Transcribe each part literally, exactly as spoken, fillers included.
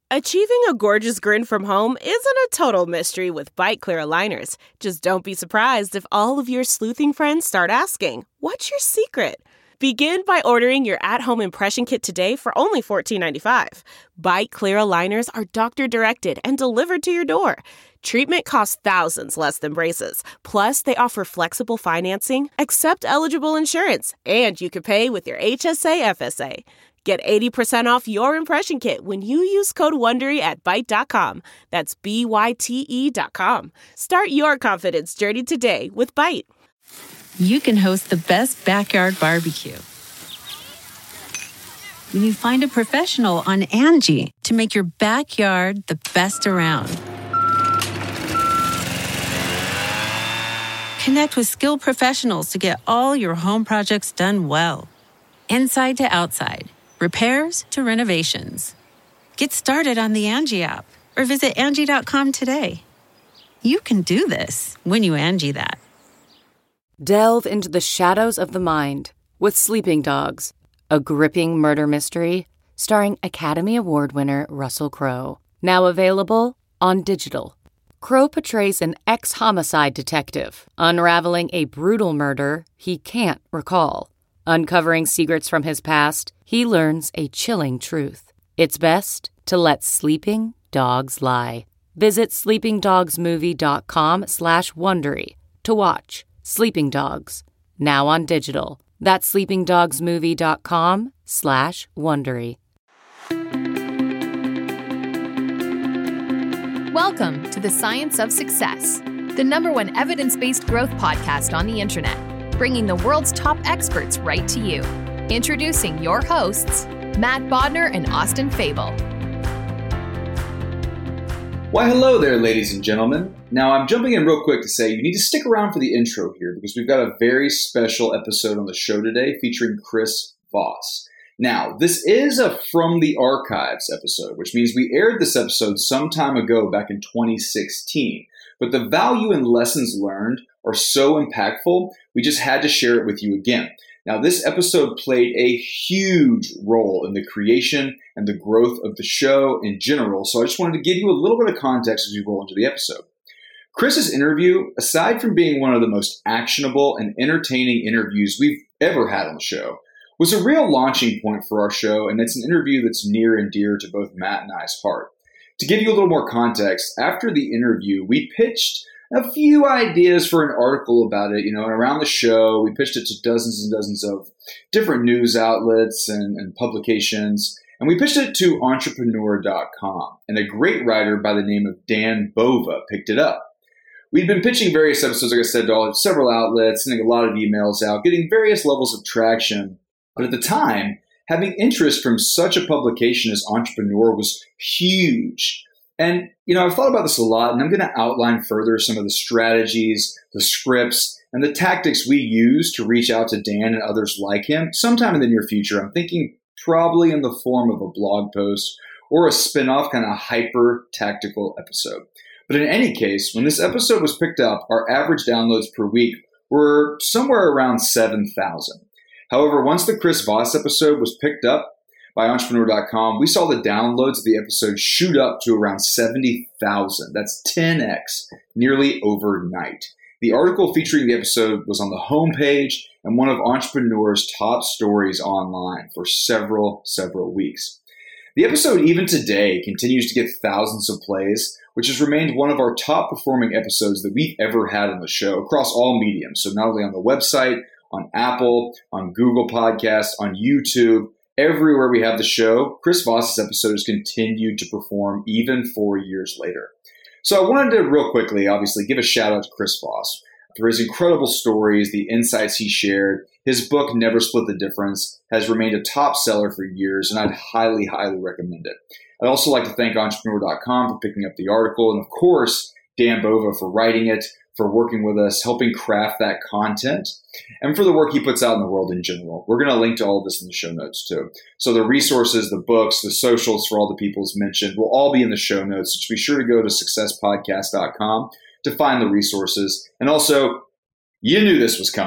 Achieving a gorgeous grin from home isn't a total mystery with Byte Clear aligners. Just don't be surprised if all of your sleuthing friends start asking, "What's your secret?" Begin by ordering your at-home impression kit today for only fourteen ninety-five. Byte Clear aligners are doctor-directed and delivered to your door. Treatment costs thousands less than braces. Plus, they offer flexible financing, accept eligible insurance, and you can pay with your H S A F S A. Get eighty percent off your impression kit when you use code WONDERY at byte dot com. That's B Y T E dot com. Start your confidence journey today with Byte. You can host the best backyard barbecue when you find a professional on Angie to make your backyard the best around. Connect with skilled professionals to get all your home projects done well. Inside to outside. Repairs to renovations. Get started on the Angie app or visit Angie dot com today. You can do this when you Angie that. Delve into the shadows of the mind with Sleeping Dogs, a gripping murder mystery starring Academy Award winner Russell Crowe. Now available on digital. Crowe portrays an ex-homicide detective unraveling a brutal murder he can't recall. Uncovering secrets from his past, he learns a chilling truth. It's best to let sleeping dogs lie. Visit sleepingdogsmovie.com slash Wondery to watch Sleeping Dogs, now on digital. That's sleepingdogsmovie.com slash Wondery. Welcome to The Science of Success, the number one evidence-based growth podcast on the internet, bringing the world's top experts right to you. Introducing your hosts, Matt Bodner and Austin Fable. Why, hello there, ladies and gentlemen. Now, I'm jumping in real quick to say you need to stick around for the intro here because we've got a very special episode on the show today featuring Chris Voss. Now, this is a From the Archives episode, which means we aired this episode some time ago back in twenty sixteen. But the value and lessons learned are so impactful, we just had to share it with you again. Now, this episode played a huge role in the creation and the growth of the show in general, so I just wanted to give you a little bit of context as we roll into the episode. Chris's interview, aside from being one of the most actionable and entertaining interviews we've ever had on the show, was a real launching point for our show, and it's an interview that's near and dear to both Matt and I's heart. To give you a little more context, after the interview, we pitched a few ideas for an article about it, you know, and around the show, we pitched it to dozens and dozens of different news outlets and, and publications, and we pitched it to entrepreneur dot com, and a great writer by the name of Dan Bova picked it up. We'd been pitching various episodes, like I said, to all, several outlets, sending a lot of emails out, getting various levels of traction, but at the time, having interest from such a publication as Entrepreneur was huge. And, you know, I've thought about this a lot, and I'm going to outline further some of the strategies, the scripts, and the tactics we use to reach out to Dan and others like him sometime in the near future. I'm thinking probably in the form of a blog post or a spin-off kind of hyper-tactical episode. But in any case, when this episode was picked up, our average downloads per week were somewhere around seven thousand. However, once the Chris Voss episode was picked up by entrepreneur dot com, we saw the downloads of the episode shoot up to around seventy thousand. That's ten x, nearly overnight. The article featuring the episode was on the homepage and one of Entrepreneur's top stories online for several, several weeks. The episode, even today, continues to get thousands of plays, which has remained one of our top performing episodes that we've ever had on the show across all mediums. So not only on the website, on Apple, on Google Podcasts, on YouTube, everywhere we have the show, Chris Voss's episode has continued to perform even four years later. So I wanted to real quickly, obviously, give a shout out to Chris Voss for his incredible stories, the insights he shared. His book, Never Split the Difference, has remained a top seller for years, and I'd highly, highly recommend it. I'd also like to thank entrepreneur dot com for picking up the article, and of course, Dan Bova for writing it, for working with us, helping craft that content, and for the work he puts out in the world in general. We're going to link to all of this in the show notes too. So the resources, the books, the socials for all the people he's mentioned will all be in the show notes. So be sure to go to success podcast dot com to find the resources. And also, you knew this was coming.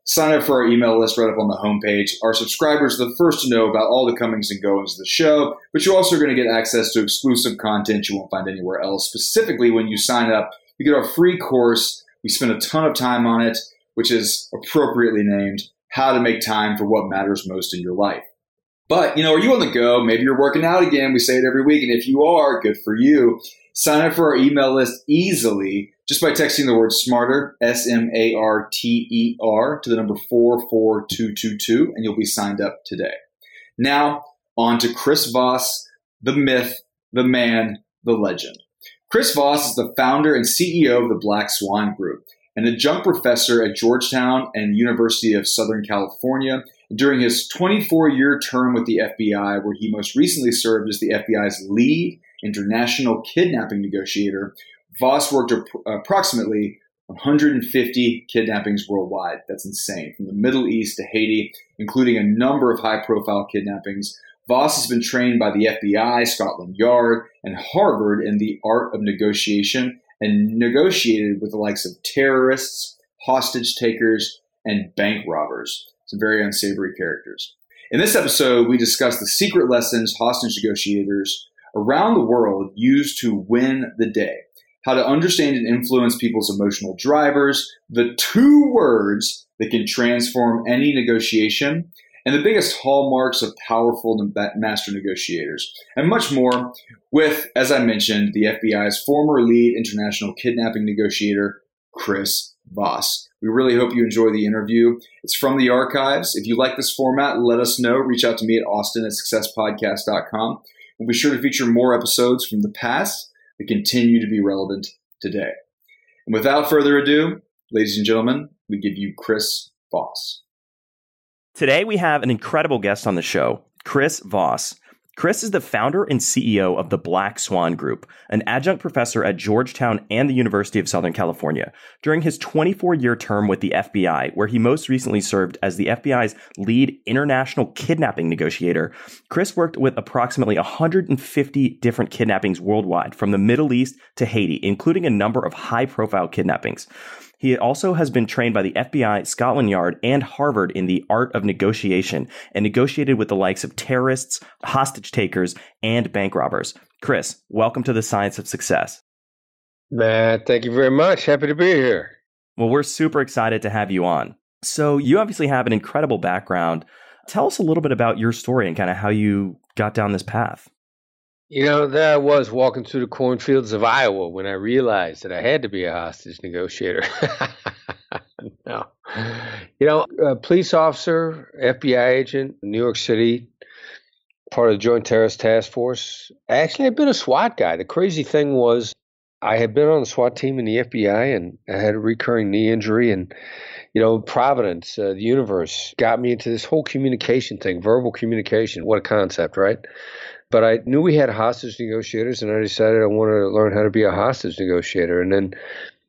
Sign up for our email list right up on the homepage. Our subscribers are the first to know about all the comings and goings of the show, but you're also going to get access to exclusive content you won't find anywhere else. Specifically, when you sign up, you get our free course. We spend a ton of time on it, which is appropriately named How to Make Time for What Matters Most in Your Life. But, you know, are you on the go? Maybe you're working out again. We say it every week. And if you are, good for you. Sign up for our email list easily just by texting the word SMARTER, S M A R T E R, to the number four four two two two, and you'll be signed up today. Now, on to Chris Voss, the myth, the man, the legend. Chris Voss is the founder and C E O of the Black Swan Group, an adjunct professor at Georgetown and the University of Southern California. During his twenty-four-year term with the F B I, where he most recently served as the F B I's lead international kidnapping negotiator, Voss worked ap- approximately one hundred fifty kidnappings worldwide. That's insane. From the Middle East to Haiti, including a number of high-profile kidnappings. Voss has been trained by the F B I, Scotland Yard, and Harvard in the art of negotiation and negotiated with the likes of terrorists, hostage takers, and bank robbers. Some very unsavory characters. In this episode, we discuss the secret lessons hostage negotiators around the world use to win the day, how to understand and influence people's emotional drivers, the two words that can transform any negotiation, and the biggest hallmarks of powerful master negotiators, and much more with, as I mentioned, the F B I's former lead international kidnapping negotiator, Chris Voss. We really hope you enjoy the interview. It's from the archives. If you like this format, let us know. Reach out to me at austin at success podcast dot com. We'll be sure to feature more episodes from the past that continue to be relevant today. And without further ado, ladies and gentlemen, we give you Chris Voss. Today, we have an incredible guest on the show, Chris Voss. Chris is the founder and C E O of the Black Swan Group, an adjunct professor at Georgetown and the University of Southern California. During his twenty-four-year term with the F B I, where he most recently served as the F B I's lead international kidnapping negotiator, Chris worked with approximately one hundred fifty different kidnappings worldwide, from the Middle East to Haiti, including a number of high-profile kidnappings. He also has been trained by the F B I, Scotland Yard, and Harvard in the art of negotiation and negotiated with the likes of terrorists, hostage takers, and bank robbers. Chris, welcome to the Science of Success. Matt, thank you very much. Happy to be here. Well, we're super excited to have you on. So you obviously have an incredible background. Tell us a little bit about your story and kind of how you got down this path. You know, there I was walking through the cornfields of Iowa when I realized that I had to be a hostage negotiator. No. You know, a police officer, F B I agent, New York City, part of the Joint Terrorist Task Force. Actually, I've been a SWAT guy. The crazy thing was I had been on the SWAT team in the F B I, and I had a recurring knee injury. And, you know, Providence, uh, the universe, got me into this whole communication thing, verbal communication. What a concept, right? But I knew we had hostage negotiators, and I decided I wanted to learn how to be a hostage negotiator. And then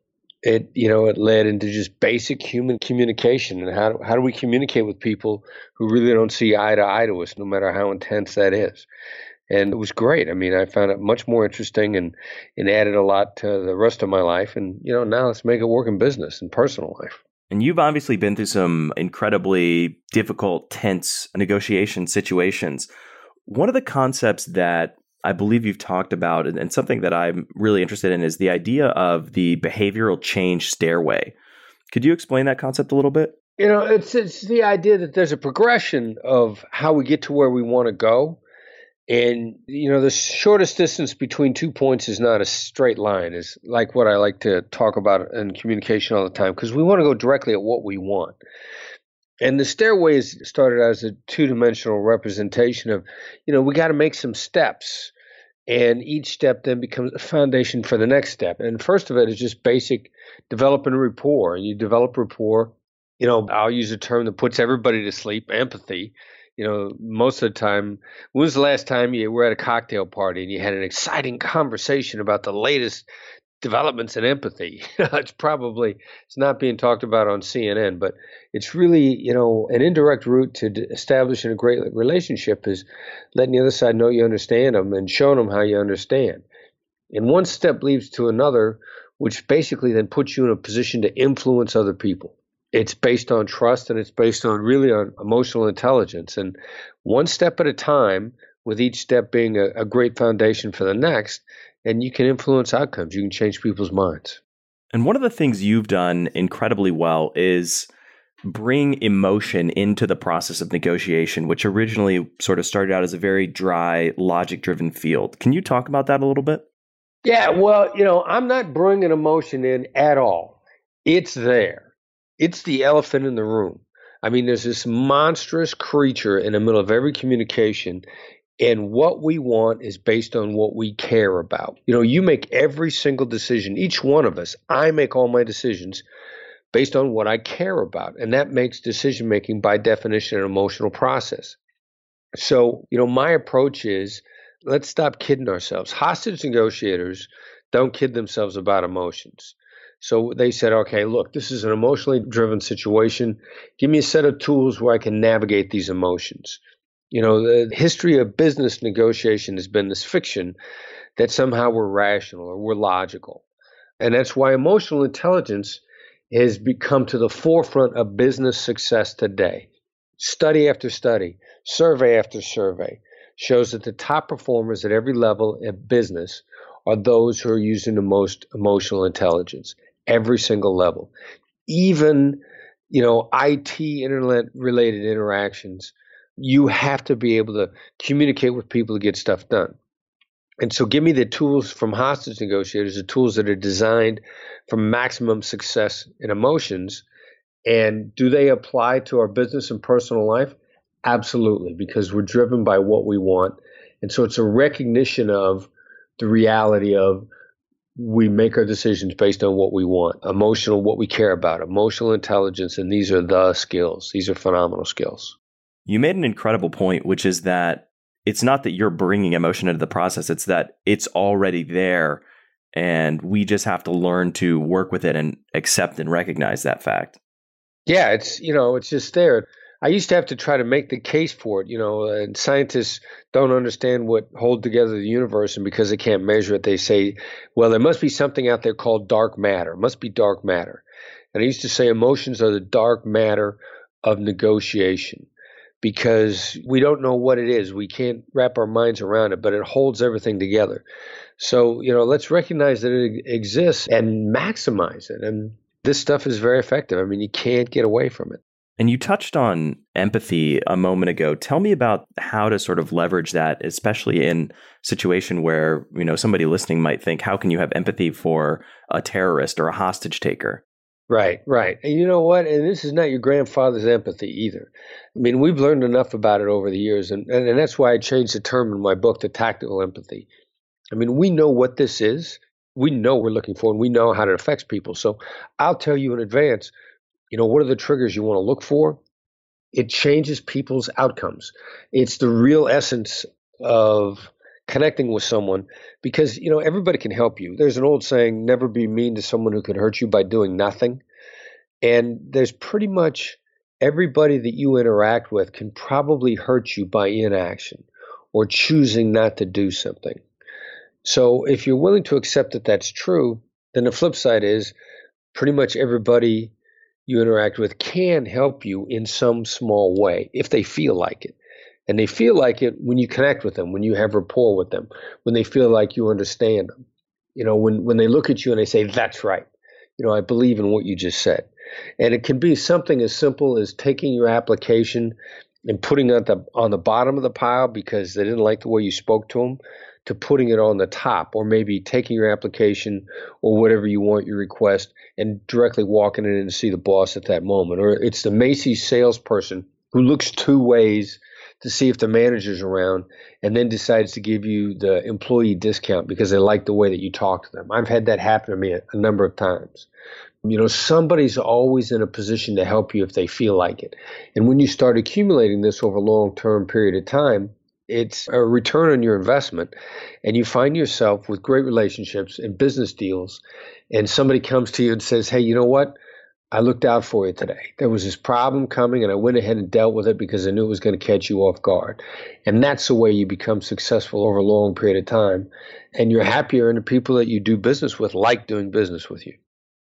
it, you know, it led into just basic human communication and how how do we communicate with people who really don't see eye to eye to us, no matter how intense that is. And it was great. I mean, I found it much more interesting and, and added a lot to the rest of my life. And, you know, now let's make it work in business and personal life. And you've obviously been through some incredibly difficult, tense negotiation situations. One of the concepts that I believe you've talked about, and something that I'm really interested in, is the idea of the behavioral change stairway. Could you explain that concept a little bit? You know, it's it's the idea that there's a progression of how we get to where we want to go. And, you know, the shortest distance between two points is not a straight line, is like what I like to talk about in communication all the time, because we want to go directly at what we want. And the stairway is started as a two-dimensional representation of, you know, we got to make some steps. And each step then becomes a foundation for the next step. And first of it is just basic developing rapport. And you develop rapport, you know, I'll use a term that puts everybody to sleep, empathy. You know, most of the time, when was the last time you were at a cocktail party and you had an exciting conversation about the latest developments in empathy? It's probably, it's not being talked about on C N N, but it's really, you know, an indirect route to d- establishing a great relationship is letting the other side know you understand them and showing them how you understand. And one step leads to another, which basically then puts you in a position to influence other people. It's based on trust, and it's based on really on emotional intelligence. And one step at a time, with each step being a, a great foundation for the next, and you can influence outcomes. You can change people's minds. And one of the things you've done incredibly well is bring emotion into the process of negotiation, which originally sort of started out as a very dry, logic-driven field. Can you talk about that a little bit? Yeah, well, you know, I'm not bringing emotion in at all. It's there. It's the elephant in the room. I mean, there's this monstrous creature in the middle of every communication, and what we want is based on what we care about. You know, you make every single decision, each one of us, I make all my decisions based on what I care about, and that makes decision-making by definition an emotional process. So, you know, my approach is, let's stop kidding ourselves. Hostage negotiators don't kid themselves about emotions. So they said, okay, look, this is an emotionally driven situation. Give me a set of tools where I can navigate these emotions. You know, the history of business negotiation has been this fiction that somehow we're rational or we're logical. And that's why emotional intelligence has become to the forefront of business success today. Study after study, survey after survey shows that the top performers at every level of business are those who are using the most emotional intelligence, every single level. Even, you know, I T, internet-related interactions, you have to be able to communicate with people to get stuff done. And so give me the tools from hostage negotiators, the tools that are designed for maximum success in emotions. And do they apply to our business and personal life? Absolutely, because we're driven by what we want. And so it's a recognition of the reality of we make our decisions based on what we want, emotional, what we care about, emotional intelligence. And these are the skills. These are phenomenal skills. You made an incredible point, which is that it's not that you're bringing emotion into the process. It's that it's already there, and we just have to learn to work with it and accept and recognize that fact. Yeah, it's, you know, it's just there. I used to have to try to make the case for it, you know, and scientists don't understand what hold together the universe, and because they can't measure it, they say, well, there must be something out there called dark matter. It must be dark matter. And I used to say emotions are the dark matter of negotiation, because we don't know what it is. We can't wrap our minds around it, but it holds everything together. So, you know, let's recognize that it exists and maximize it. And this stuff is very effective. I mean, you can't get away from it. And you touched on empathy a moment ago. Tell me about how to sort of leverage that, especially in a situation where, you know, somebody listening might think, how can you have empathy for a terrorist or a hostage taker? Right, right. And you know what? And this is not your grandfather's empathy either. I mean, we've learned enough about it over the years. And, and, and that's why I changed the term in my book to tactical empathy. I mean, we know what this is. We know what we're looking for, and we know how it affects people. So I'll tell you in advance, you know, what are the triggers you want to look for? It changes people's outcomes. It's the real essence of connecting with someone, because, you know, everybody can help you. There's an old saying, never be mean to someone who can hurt you by doing nothing. And there's pretty much everybody that you interact with can probably hurt you by inaction or choosing not to do something. So if you're willing to accept that that's true, then the flip side is pretty much everybody you interact with can help you in some small way if they feel like it. And they feel like it when you connect with them, when you have rapport with them, when they feel like you understand them. You know, when, when they look at you and they say, that's right. You know, I believe in what you just said. And it can be something as simple as taking your application and putting it the, on the bottom of the pile because they didn't like the way you spoke to them, to putting it on the top, or maybe taking your application or whatever you want, your request, and directly walking in and see the boss at that moment. Or it's the Macy's salesperson who looks two ways to see if the manager's around and then decides to give you the employee discount because they like the way that you talk to them. I've had that happen to me a, a number of times. You know, somebody's always in a position to help you if they feel like it. And when you start accumulating this over a long-term period of time, it's a return on your investment, and you find yourself with great relationships and business deals, and somebody comes to you and says, hey, you know what? I looked out for you today. There was this problem coming, and I went ahead and dealt with it because I knew it was going to catch you off guard. And that's the way you become successful over a long period of time, and you're happier, and the people that you do business with like doing business with you.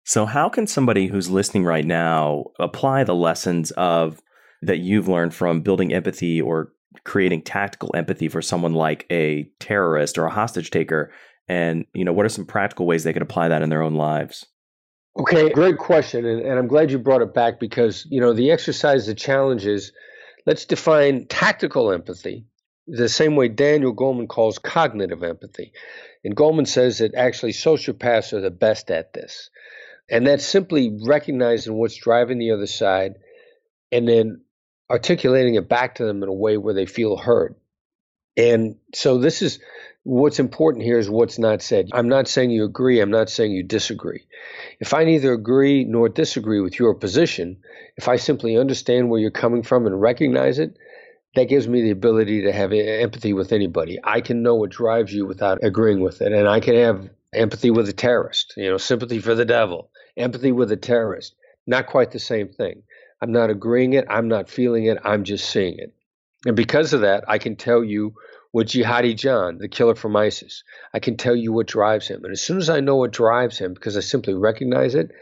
So how can somebody who's listening right now apply the lessons of that you've learned from building empathy or creating tactical empathy for someone like a terrorist or a hostage taker? And, you know, what are some practical ways they could apply that in their own lives? Okay, great question. And, and I'm glad you brought it back because, you know, the exercise, the challenge is, let's define tactical empathy the same way Daniel Goleman calls cognitive empathy. And Goleman says that actually sociopaths are the best at this. And that's simply recognizing what's driving the other side and then articulating it back to them in a way where they feel heard. And so this is what's important here is what's not said. I'm not saying you agree. I'm not saying you disagree. If I neither agree nor disagree with your position, if I simply understand where you're coming from and recognize it, that gives me the ability to have empathy with anybody. I can know what drives you without agreeing with it. And I can have empathy with a terrorist, you know, sympathy for the devil, empathy with a terrorist. Not quite the same thing. I'm not agreeing it. I'm not feeling it. I'm just seeing it. And because of that, I can tell you what Jihadi John, the killer from ISIS, I can tell you what drives him. And as soon as I know what drives him, because I simply recognize it,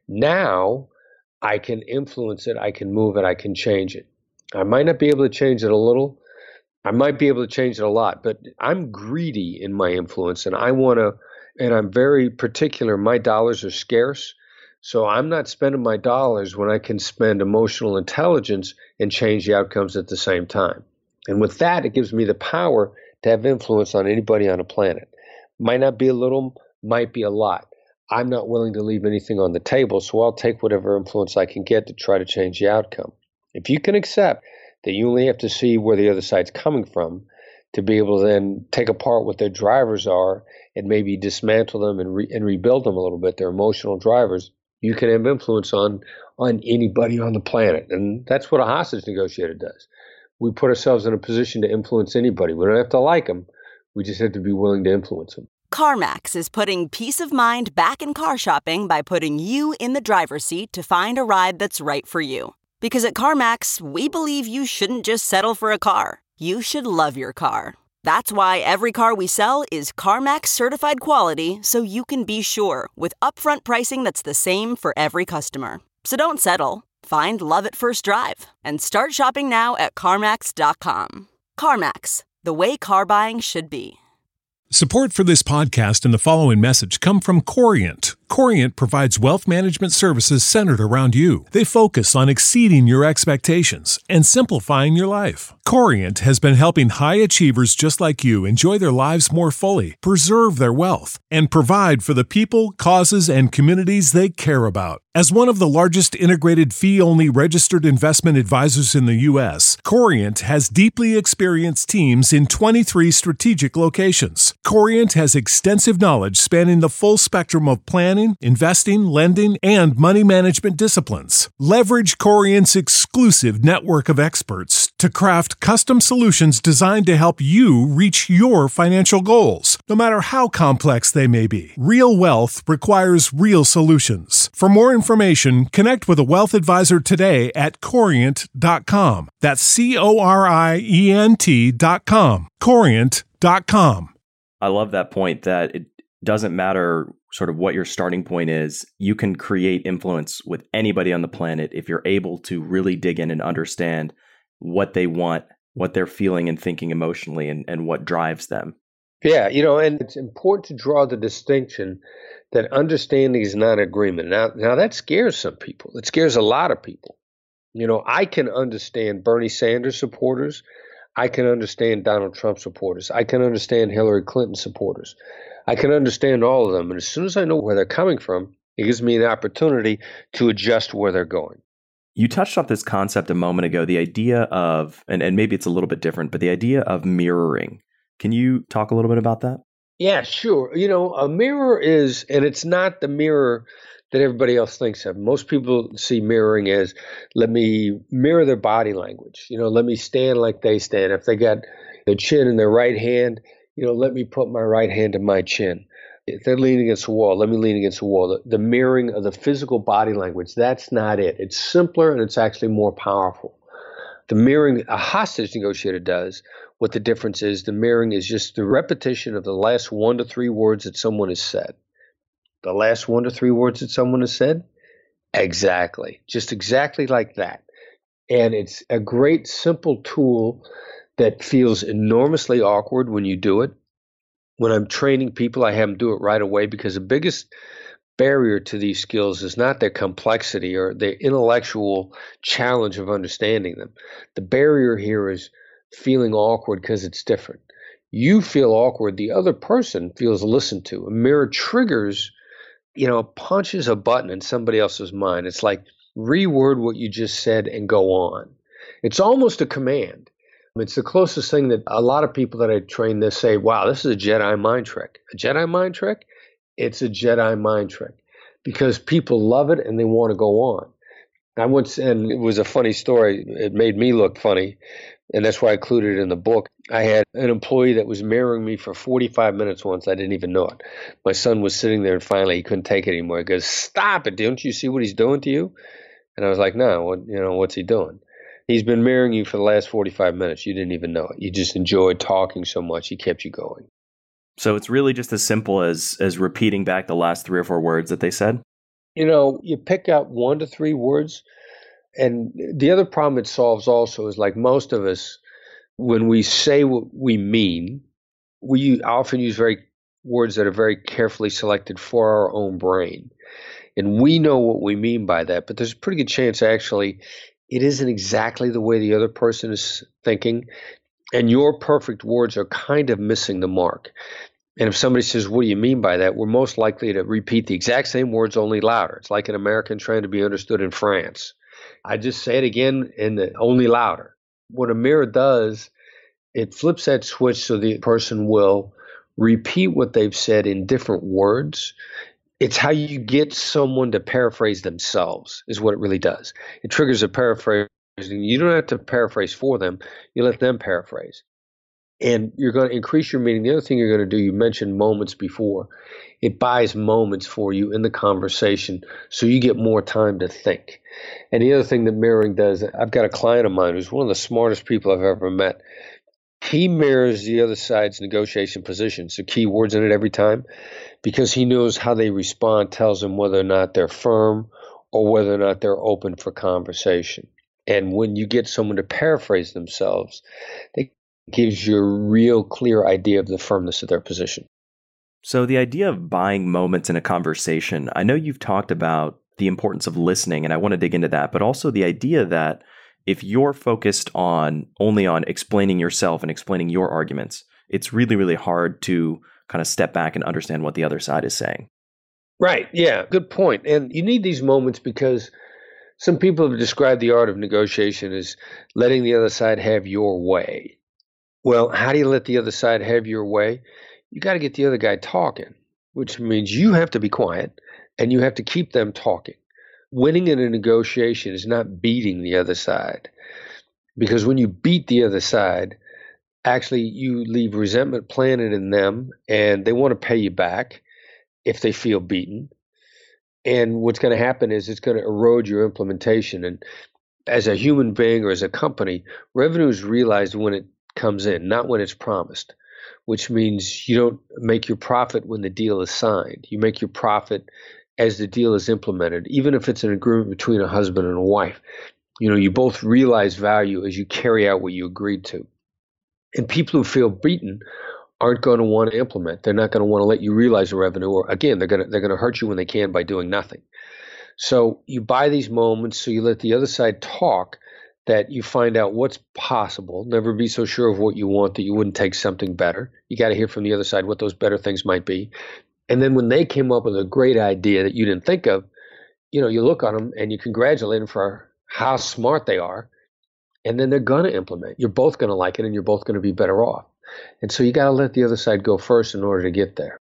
now I can influence it. I can move it. I can change it. I might not be able to change it a little. I might be able to change it a lot, but I'm greedy in my influence and I want to, and I'm very particular. My dollars are scarce. So I'm not spending my dollars when I can spend emotional intelligence and change the outcomes at the same time. And with that, it gives me the power to have influence on anybody on the planet. Might not be a little, might be a lot. I'm not willing to leave anything on the table, so I'll take whatever influence I can get to try to change the outcome. If you can accept that you only have to see where the other side's coming from to be able to then take apart what their drivers are and maybe dismantle them and, re- and rebuild them a little bit, their emotional drivers, you can have influence on, on anybody on the planet. And that's what a hostage negotiator does. We put ourselves in a position to influence anybody. We don't have to like them. We just have to be willing to influence them. CarMax is putting peace of mind back in car shopping by putting you in the driver's seat to find a ride that's right for you. Because at CarMax, we believe you shouldn't just settle for a car. You should love your car. That's why every car we sell is CarMax certified quality, so you can be sure with upfront pricing that's the same for every customer. So don't settle. Find love at first drive and start shopping now at CarMax dot com. CarMax, the way car buying should be. Support for this podcast and the following message come from Corient. Corient provides wealth management services centered around you. They focus on exceeding your expectations and simplifying your life. Corient has been helping high achievers just like you enjoy their lives more fully, preserve their wealth, and provide for the people, causes, and communities they care about. As one of the largest integrated fee-only registered investment advisors in the U S, Corient has deeply experienced teams in twenty-three strategic locations. Corient has extensive knowledge spanning the full spectrum of planning, investing, lending, and money management disciplines. Leverage Corient's exclusive network of experts to craft custom solutions designed to help you reach your financial goals, no matter how complex they may be. Real wealth requires real solutions. For more information, connect with a wealth advisor today at corient dot com. That's C O R I E N T dot com. corient dot com. I love that point that it doesn't matter sort of what your starting point is. You can create influence with anybody on the planet if you're able to really dig in and understand what they want, what they're feeling and thinking emotionally, and, and what drives them. Yeah, you know, and it's important to draw the distinction that understanding is not agreement. Now, now that scares some people. It scares a lot of people. You know, I can understand Bernie Sanders supporters. I can understand Donald Trump supporters. I can understand Hillary Clinton supporters. I can understand all of them. And as soon as I know where they're coming from, it gives me an opportunity to adjust where they're going. You touched on this concept a moment ago, the idea of, and, and maybe it's a little bit different, but the idea of mirroring. Can you talk a little bit about that? Yeah, sure. You know, a mirror is, and it's not the mirror that everybody else thinks of. Most people see mirroring as, let me mirror their body language. You know, let me stand like they stand. If they got their chin in their right hand, you know, let me put my right hand in my chin. If they're leaning against a wall, let me lean against a wall. The, the mirroring of the physical body language, that's not it. It's simpler and it's actually more powerful. The mirroring a hostage negotiator does, what the difference is, the mirroring is just the repetition of the last one to three words that someone has said. the last one to three words that someone has said? Exactly. Just exactly like that. And it's a great, simple tool that feels enormously awkward when you do it. When I'm training people, I have them do it right away because the biggest barrier to these skills is not their complexity or their intellectual challenge of understanding them. The barrier here is feeling awkward because it's different. You feel awkward, the other person feels listened to. A mirror triggers, you know, punches a button in somebody else's mind. It's like reword what you just said and go on. It's almost a command. It's the closest thing that a lot of people that I train this say, wow, this is a Jedi mind trick. A Jedi mind trick? It's a Jedi mind trick because people love it and they want to go on. I once, and it was a funny story. It made me look funny, and that's why I included it in the book. I had an employee that was mirroring me for forty-five minutes once. I didn't even know it. My son was sitting there, and finally he couldn't take it anymore. He goes, "Stop it! Don't you see what he's doing to you?" And I was like, "No, what, you know, what's he doing?" He's been mirroring you for the last forty-five minutes. You didn't even know it. You just enjoyed talking so much. He kept you going. So it's really just as simple as as repeating back the last three or four words that they said? You know, you pick out one to three words. And the other problem it solves also is like most of us, when we say what we mean, we often use very words that are very carefully selected for our own brain. And we know what we mean by that, but there's a pretty good chance actually it isn't exactly the way the other person is thinking. And your perfect words are kind of missing the mark. And if somebody says, what do you mean by that? We're most likely to repeat the exact same words, only louder. It's like an American trying to be understood in France. I just say it again in the only louder. What a mirror does, it flips that switch so the person will repeat what they've said in different words. It's how you get someone to paraphrase themselves is what it really does. It triggers a paraphrase. You don't have to paraphrase for them. You let them paraphrase. And you're going to increase your meaning. The other thing you're going to do, you mentioned moments before. It buys moments for you in the conversation so you get more time to think. And the other thing that mirroring does, I've got a client of mine who's one of the smartest people I've ever met. He mirrors the other side's negotiation position, so keywords in it every time, because he knows how they respond tells them whether or not they're firm or whether or not they're open for conversation. And when you get someone to paraphrase themselves, they gives you a real clear idea of the firmness of their position. So the idea of buying moments in a conversation, I know you've talked about the importance of listening, and I want to dig into that, but also the idea that if you're focused on only on explaining yourself and explaining your arguments, it's really, really hard to kind of step back and understand what the other side is saying. Right. Yeah. Good point. And you need these moments because some people have described the art of negotiation as letting the other side have your way. Well, how do you let the other side have your way? You got to get the other guy talking, which means you have to be quiet and you have to keep them talking. Winning in a negotiation is not beating the other side, because when you beat the other side, actually you leave resentment planted in them and they want to pay you back if they feel beaten. And what's going to happen is it's going to erode your implementation. And as a human being or as a company, revenue is realized when it comes in, not when it's promised, which means you don't make your profit when the deal is signed. You make your profit as the deal is implemented, even if it's an agreement between a husband and a wife. You know, you both realize value as you carry out what you agreed to. And people who feel beaten aren't going to want to implement. They're not going to want to let you realize the revenue, or again, they're going to they're going to hurt you when they can by doing nothing. So you buy these moments so you let the other side talk, that you find out what's possible. Never be so sure of what you want that you wouldn't take something better. You got to hear from the other side what those better things might be. And then when they came up with a great idea that you didn't think of, you know, you look on them and you congratulate them for how smart they are. And then they're going to implement. You're both going to like it and you're both going to be better off. And so you got to let the other side go first in order to get there.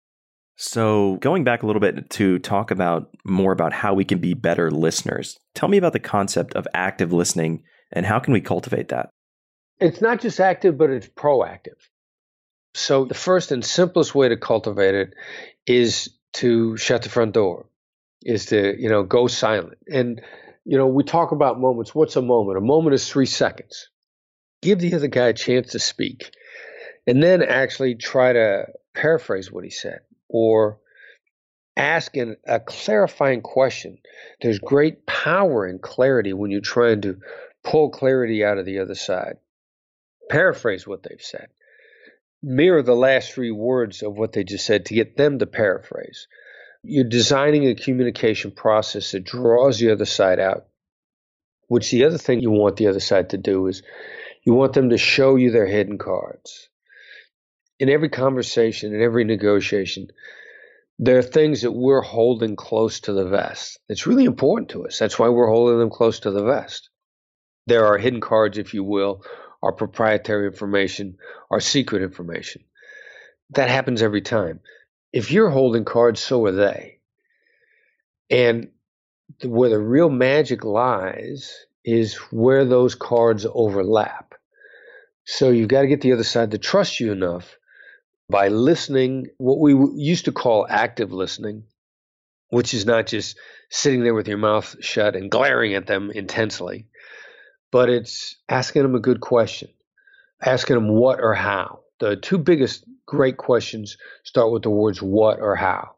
So going back a little bit to talk about more about how we can be better listeners, tell me about the concept of active listening. And how can we cultivate that? It's not just active, but it's proactive. So the first and simplest way to cultivate it is to shut the front door, is to, you know, go silent. And, you know, we talk about moments. What's a moment? A moment is three seconds. Give the other guy a chance to speak. And then actually try to paraphrase what he said, or asking a clarifying question. There's great power in clarity when you're trying to pull clarity out of the other side. Paraphrase what they've said. Mirror the last three words of what they just said to get them to paraphrase. You're designing a communication process that draws the other side out, which the other thing you want the other side to do is you want them to show you their hidden cards. In every conversation, in every negotiation, there are things that we're holding close to the vest. It's really important to us. That's why we're holding them close to the vest. There are hidden cards, if you will, our proprietary information, our secret information. That happens every time. If you're holding cards, so are they. And where the real magic lies is where those cards overlap. So you've got to get the other side to trust you enough by listening, what we used to call active listening, which is not just sitting there with your mouth shut and glaring at them intensely, but it's asking them a good question, asking them what or how. The two biggest great questions start with the words what or how,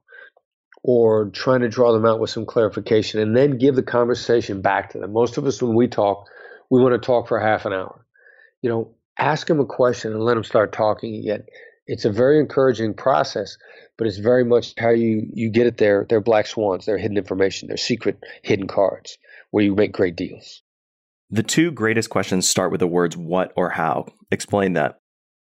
or trying to draw them out with some clarification and then give the conversation back to them. Most of us, when we talk, we want to talk for half an hour. You know, ask them a question and let them start talking again. It's a very encouraging process, but it's very much how you, you get it there. They're black swans, they're hidden information, they're secret hidden cards where you make great deals. The two greatest questions start with the words what or how. Explain that.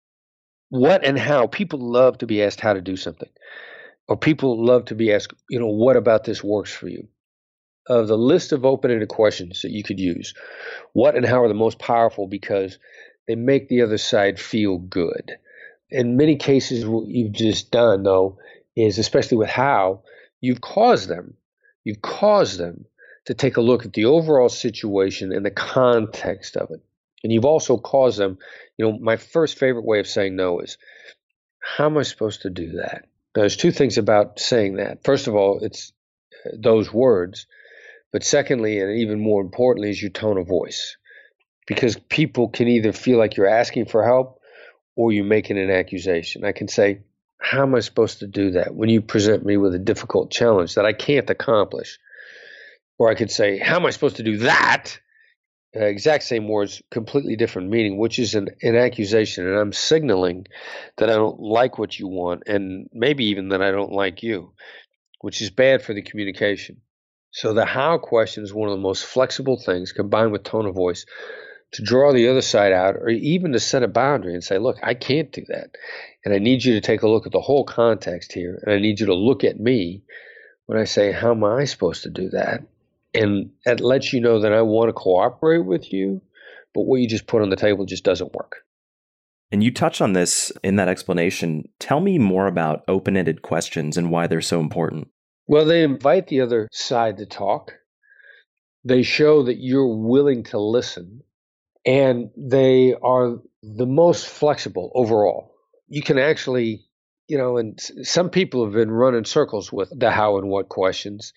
What and how. People love to be asked how to do something. Or people love to be asked, you know, what about this works for you? Of the list of open-ended questions that you could use, what and how are the most powerful because they make the other side feel good. In many cases, what you've just done, though, is, especially with how, you've caused them, you've caused them to take a look at the overall situation and the context of it. And you've also caused them, you know, my first favorite way of saying no is, how am I supposed to do that? Now, there's two things about saying that. First of all, it's those words. But secondly, and even more importantly, is your tone of voice. Because people can either feel like you're asking for help or you're making an accusation. I can say, how am I supposed to do that when you present me with a difficult challenge that I can't accomplish? Or I could say, how am I supposed to do that? Uh, exact same words, completely different meaning, which is an, an accusation. And I'm signaling that I don't like what you want and maybe even that I don't like you, which is bad for the communication. So the how question is one of the most flexible things combined with tone of voice to draw the other side out or even to set a boundary and say, look, I can't do that. And I need you to take a look at the whole context here. And I need you to look at me when I say, how am I supposed to do that? And that lets you know that I want to cooperate with you, but what you just put on the table just doesn't work. And you touched on this in that explanation. Tell me more about open-ended questions and why they're so important. Well, they invite the other side to talk. They show that you're willing to listen. And they are the most flexible overall. You can actually, you know, and some people have been running circles with the how and what questions.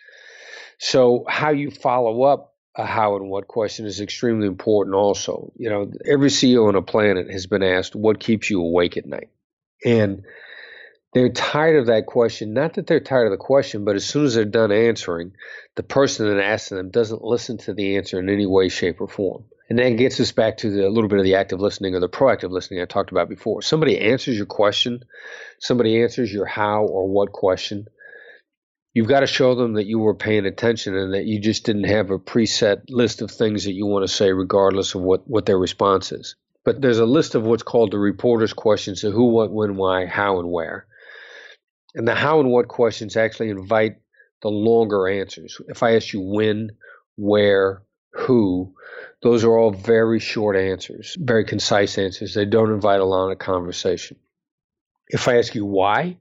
So how you follow up a how and what question is extremely important also. You know, every C E O on a planet has been asked, what keeps you awake at night? And they're tired of that question. Not that they're tired of the question, but as soon as they're done answering, the person that asked them doesn't listen to the answer in any way, shape, or form. And that gets us back to the, a little bit of the active listening or the proactive listening I talked about before. Somebody answers your question, somebody answers your how or what question. You've got to show them that you were paying attention and that you just didn't have a preset list of things that you want to say regardless of what, what their response is. But there's a list of what's called the reporter's questions, so who, what, when, why, how, and where. And the how and what questions actually invite the longer answers. If I ask you when, where, who, those are all very short answers, very concise answers. They don't invite a lot of conversation. If I ask you why,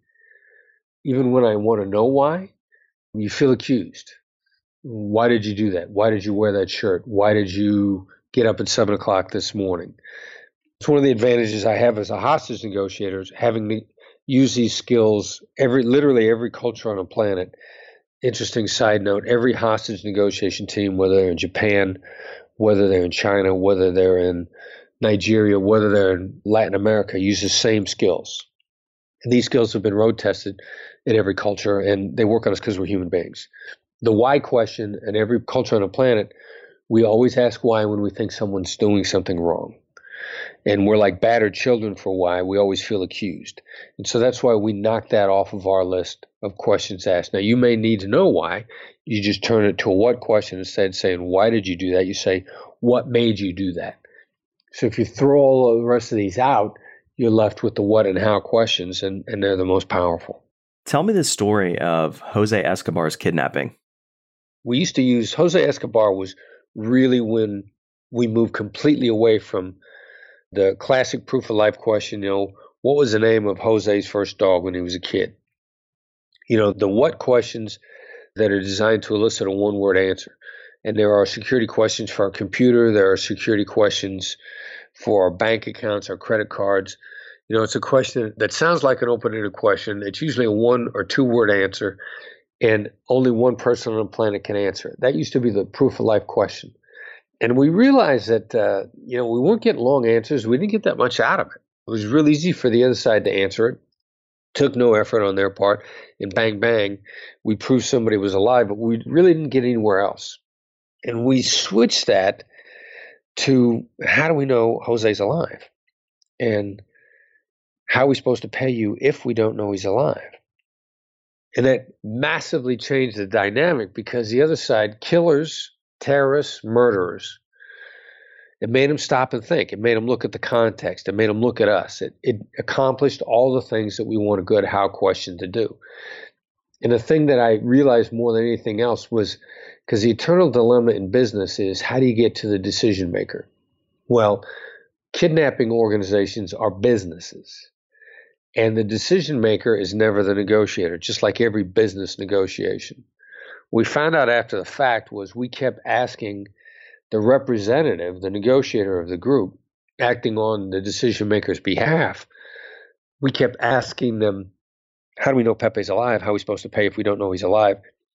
even when I want to know why, you feel accused. Why did you do that? Why did you wear that shirt? Why did you get up at seven o'clock this morning? It's one of the advantages I have as a hostage negotiator, is having to use these skills every, literally every culture on the planet. Interesting side note, every hostage negotiation team, whether they're in Japan, whether they're in China, whether they're in Nigeria, whether they're in Latin America, use the same skills. And these skills have been road tested in every culture, and they work on us because we're human beings. The why question in every culture on the planet, we always ask why when we think someone's doing something wrong. And we're like battered children for why. We always feel accused. And so that's why we knock that off of our list of questions asked. Now, you may need to know why. You just turn it to a what question instead of saying, why did you do that? You say, what made you do that? So if you throw all the rest of these out, you're left with the what and how questions, and, and they're the most powerful. Tell me the story of Jose Escobar's kidnapping. We used to use, Jose Escobar was really when we moved completely away from the classic proof of life question, you know, what was the name of Jose's first dog when he was a kid? You know, the what questions that are designed to elicit a one-word answer. And there are security questions for our computer. There are security questions for our bank accounts, our credit cards. You know, it's a question that sounds like an open-ended question. It's usually a one or two-word answer, and only one person on the planet can answer it. That used to be the proof of life question. And we realized that, uh, you know, we weren't getting long answers. We didn't get that much out of it. It was real easy for the other side to answer it. Took no effort on their part. And bang, bang, we proved somebody was alive, but we really didn't get anywhere else. And we switched that to how do we know Jose's alive? And how are we supposed to pay you if we don't know he's alive? And that massively changed the dynamic because the other side, killers, terrorists, murderers, it made them stop and think. It made them look at the context. It made them look at us. It, it accomplished all the things that we want a good how question to do. And the thing that I realized more than anything else was, because the eternal dilemma in business is, how do you get to the decision maker? Well, kidnapping organizations are businesses. And the decision maker is never the negotiator, just like every business negotiation. We found out after the fact was we kept asking the representative, the negotiator of the group, acting on the decision maker's behalf, we kept asking them, how do we know Pepe's alive? How are we supposed to pay if we don't know he's alive?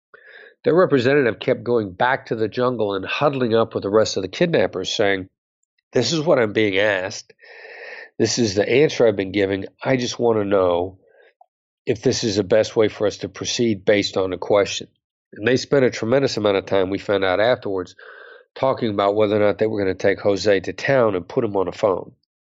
Their representative kept going back to the jungle and huddling up with the rest of the kidnappers saying, this is what I'm being asked. This is the answer I've been giving. I just want to know if this is the best way for us to proceed based on the question. And they spent a tremendous amount of time, we found out afterwards, talking about whether or not they were going to take Jose to town and put him on a phone.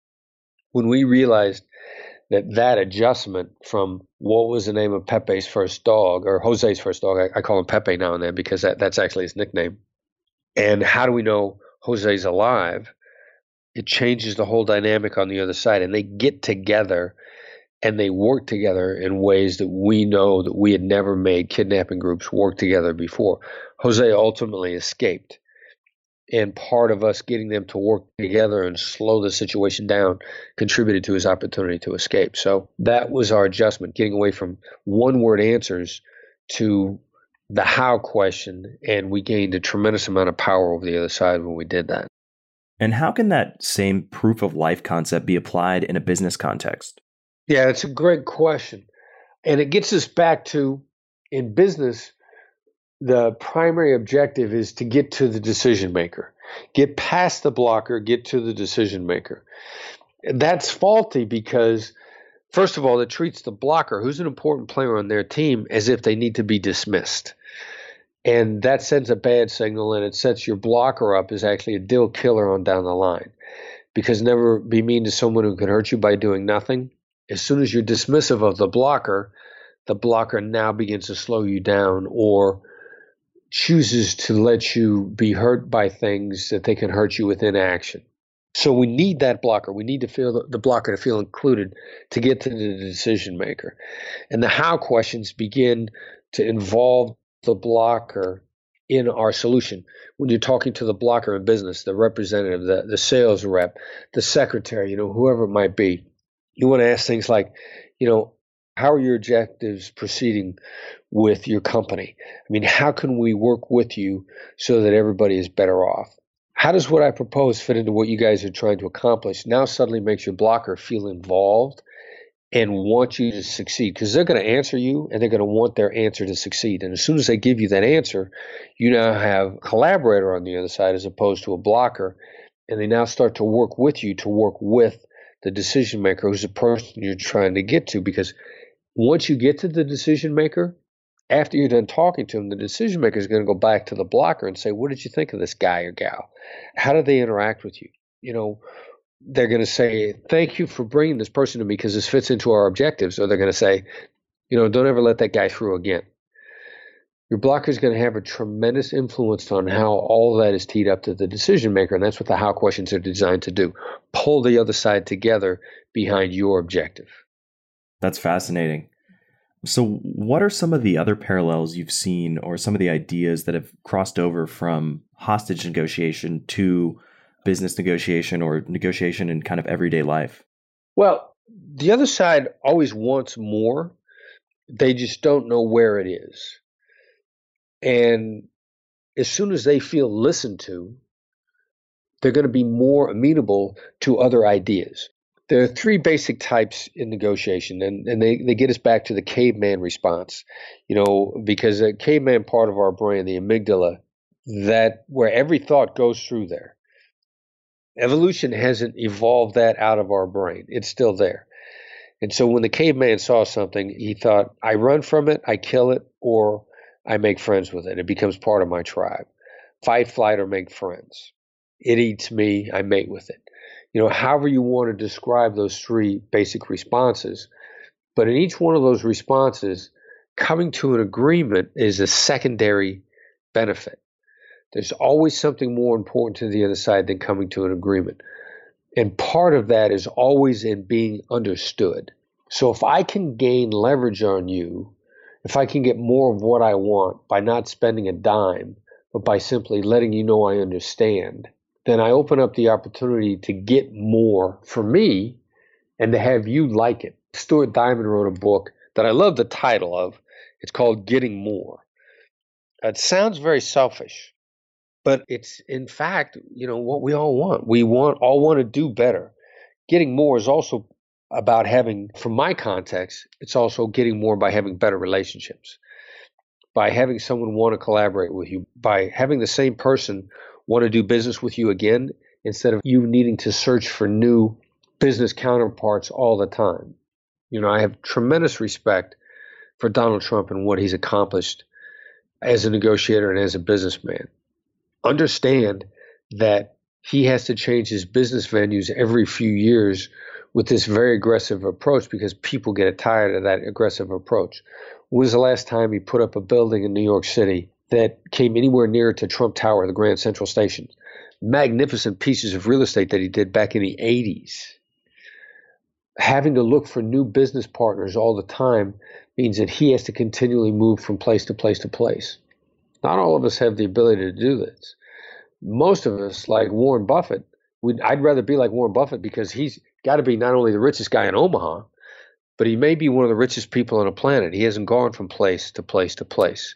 When we realized that that adjustment from what was the name of Pepe's first dog, or Jose's first dog, I, I call him Pepe now and then because that, that's actually his nickname, and how do we know Jose's alive, it changes the whole dynamic on the other side. And they get together and they work together in ways that we know that we had never made kidnapping groups work together before. Jose ultimately escaped. And part of us getting them to work together and slow the situation down contributed to his opportunity to escape. So that was our adjustment, getting away from one-word answers to the how question. And we gained a tremendous amount of power over the other side when we did that. And how can that same proof of life concept be applied in a business context? Yeah, it's a great question. And it gets us back to, in business, the primary objective is to get to the decision maker. Get past the blocker, get to the decision maker. And that's faulty because, first of all, it treats the blocker, who's an important player on their team, as if they need to be dismissed. And that sends a bad signal, and it sets your blocker up as actually a deal killer on down the line. Because never be mean to someone who can hurt you by doing nothing. As soon as you're dismissive of the blocker, the blocker now begins to slow you down or chooses to let you be hurt by things that they can hurt you with inaction. So we need that blocker. We need to feel the blocker to feel included to get to the decision maker. And the how questions begin to involve the blocker in our solution. When you're talking to the blocker in business, the representative, the, the sales rep, the secretary, you know, whoever it might be, you want to ask things like, you know, how are your objectives proceeding with your company? I mean, how can we work with you so that everybody is better off? How does what I propose fit into what you guys are trying to accomplish? Now suddenly makes your blocker feel involved and want you to succeed, because they're going to answer you and they're going to want their answer to succeed. And as soon as they give you that answer, you now have a collaborator on the other side as opposed to a blocker, and they now start to work with you to work with the decision maker, who's the person you're trying to get to. Because once you get to the decision maker, after you're done talking to them, the decision maker is going to go back to the blocker and say, what did you think of this guy or gal? How did they interact with you? You know, they're going to say, thank you for bringing this person to me because this fits into our objectives. Or they're going to say, you know, don't ever let that guy through again. Your blocker is going to have a tremendous influence on how all of that is teed up to the decision maker. And that's what the how questions are designed to do. Pull the other side together behind your objective. That's fascinating. So what are some of the other parallels you've seen or some of the ideas that have crossed over from hostage negotiation to business negotiation or negotiation in kind of everyday life? Well, the other side always wants more. They just don't know where it is. And as soon as they feel listened to, they're going to be more amenable to other ideas. There are three basic types in negotiation, and, and they, they get us back to the caveman response, you know, because a caveman part of our brain, the amygdala, that where every thought goes through there. Evolution hasn't evolved that out of our brain. It's still there. And so when the caveman saw something, he thought, I run from it, I kill it, or I make friends with it. It becomes part of my tribe. Fight, flight, or make friends. It eats me, I mate with it. You know, however you want to describe those three basic responses. But in each one of those responses, coming to an agreement is a secondary benefit. There's always something more important to the other side than coming to an agreement. And part of that is always in being understood. So if I can gain leverage on you, if I can get more of what I want by not spending a dime, but by simply letting you know I understand, then I open up the opportunity to get more for me and to have you like it. Stuart Diamond wrote a book that I love the title of. It's called Getting More. It sounds very selfish, but it's in fact, you know, what we all want. We want all want to do better. Getting more is also about having, from my context, it's also getting more by having better relationships, by having someone want to collaborate with you, by having the same person want to do business with you again, instead of you needing to search for new business counterparts all the time. You know, I have tremendous respect for Donald Trump and what he's accomplished as a negotiator and as a businessman. Understand that he has to change his business venues every few years with this very aggressive approach because people get tired of that aggressive approach. When was the last time he put up a building in New York City that came anywhere near to Trump Tower, the Grand Central Station? Magnificent pieces of real estate that he did back in the eighties. Having to look for new business partners all the time means that he has to continually move from place to place to place. Not all of us have the ability to do this. Most of us, like Warren Buffett, we'd, I'd rather be like Warren Buffett because he's got to be not only the richest guy in Omaha, but he may be one of the richest people on the planet. He hasn't gone from place to place to place.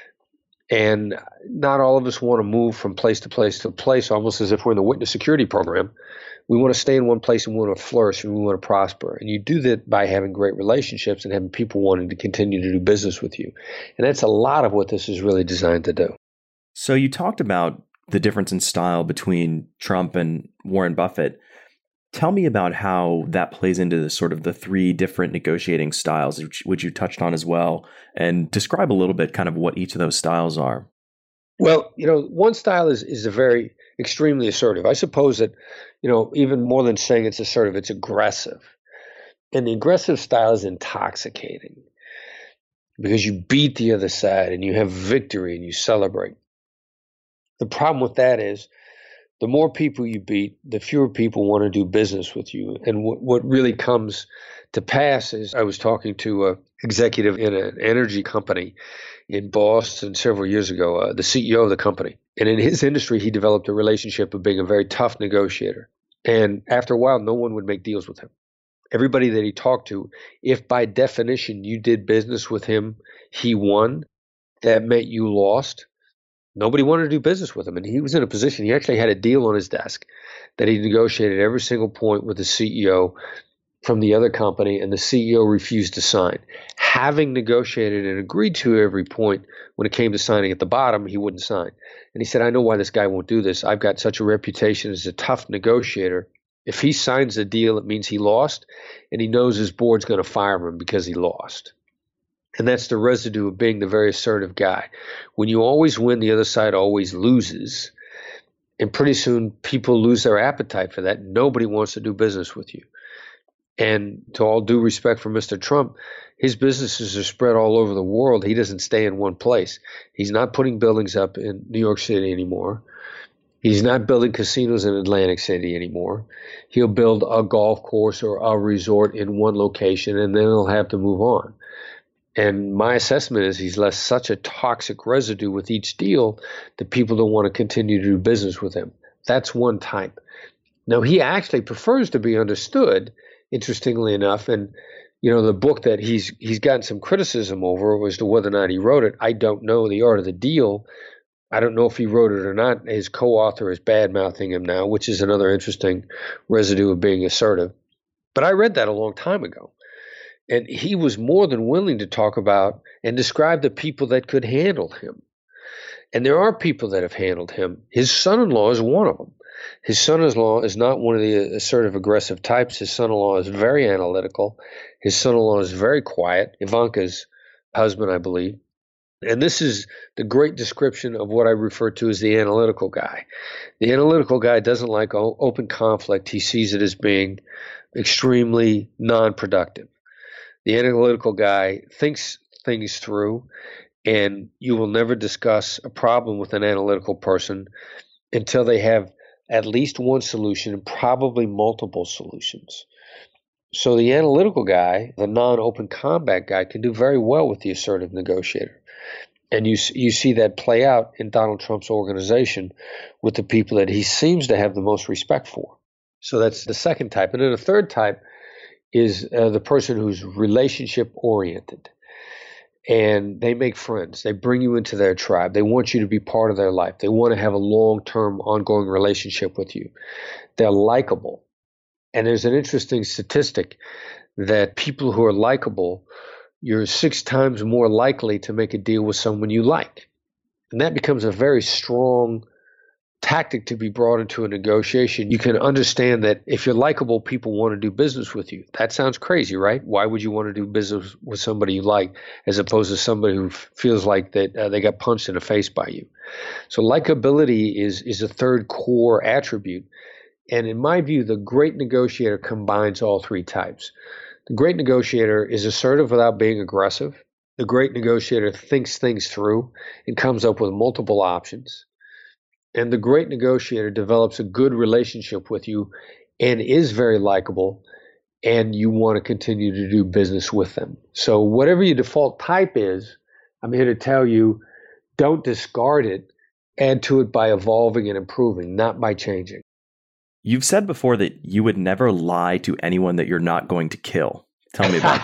And not all of us want to move from place to place to place, almost as if we're in the witness security program. We want to stay in one place and we want to flourish and we want to prosper. And you do that by having great relationships and having people wanting to continue to do business with you. And that's a lot of what this is really designed to do. So you talked about the difference in style between Trump and Warren Buffett. Tell me about how that plays into the sort of the three different negotiating styles, which, which you touched on as well, and describe a little bit kind of what each of those styles are. Well, you know, one style is, is a very extremely assertive. I suppose that, you know, even more than saying it's assertive, it's aggressive. And the aggressive style is intoxicating because you beat the other side and you have victory and you celebrate. The problem with that is the more people you beat, the fewer people want to do business with you. And what, what really comes to pass is I was talking to an executive in an energy company in Boston several years ago, uh, the C E O of the company. And in his industry, he developed a relationship of being a very tough negotiator. And after a while, no one would make deals with him. Everybody that he talked to, if by definition you did business with him, he won, that meant you lost. Nobody wanted to do business with him. And he was in a position, he actually had a deal on his desk that he negotiated every single point with the C E O from the other company, and the C E O refused to sign. Having negotiated and agreed to every point, when it came to signing at the bottom, he wouldn't sign. And he said, I know why this guy won't do this. I've got such a reputation as a tough negotiator If he signs a deal, it means he lost, and he knows his board's going to fire him because he lost. And that's the residue of being the very assertive guy. When you always win, the other side always loses. And pretty soon people lose their appetite for that. Nobody wants to do business with you. And to all due respect for Mister Trump, his businesses are spread all over the world. He doesn't stay in one place. He's not putting buildings up in New York City anymore. He's not building casinos in Atlantic City anymore. He'll build a golf course or a resort in one location, and then he'll have to move on. And my assessment is he's left such a toxic residue with each deal that people don't want to continue to do business with him. That's one type. Now, he actually prefers to be understood, interestingly enough, and you know, the book that he's he's gotten some criticism over as to whether or not he wrote it. I don't know. The Art of the Deal. I don't know if he wrote it or not. His co-author is bad-mouthing him now, which is another interesting residue of being assertive. But I read that a long time ago. And he was more than willing to talk about and describe the people that could handle him. And there are people that have handled him. His son-in-law is one of them. His son-in-law is not one of the assertive, aggressive types. His son-in-law is very analytical. His son-in-law is very quiet. Ivanka's husband, I believe. And this is the great description of what I refer to as the analytical guy. The analytical guy doesn't like open conflict. He sees it as being extremely non-productive. The analytical guy thinks things through, and you will never discuss a problem with an analytical person until they have at least one solution and probably multiple solutions. So the analytical guy, the non-open combat guy, can do very well with the assertive negotiator. And you you see that play out in Donald Trump's organization with the people that he seems to have the most respect for. So that's the second type. And then the third type is uh, the person who's relationship-oriented. And they make friends. They bring you into their tribe. They want you to be part of their life. They want to have a long-term, ongoing relationship with you. They're likable. And there's an interesting statistic that people who are likable, you're six times more likely to make a deal with someone you like. And that becomes a very strong tactic to be brought into a negotiation. You can understand that if you're likable, people want to do business with you. That sounds crazy, right? Why would you want to do business with somebody you like as opposed to somebody who f- feels like that uh, they got punched in the face by you? So likability is is a third core attribute. And in my view, the great negotiator combines all three types. The great negotiator is assertive without being aggressive. The great negotiator thinks things through and comes up with multiple options. And the great negotiator develops a good relationship with you and is very likable, and you want to continue to do business with them. So whatever your default type is, I'm here to tell you, don't discard it. Add to it by evolving and improving, not by changing. You've said before that you would never lie to anyone that you're not going to kill. Tell me about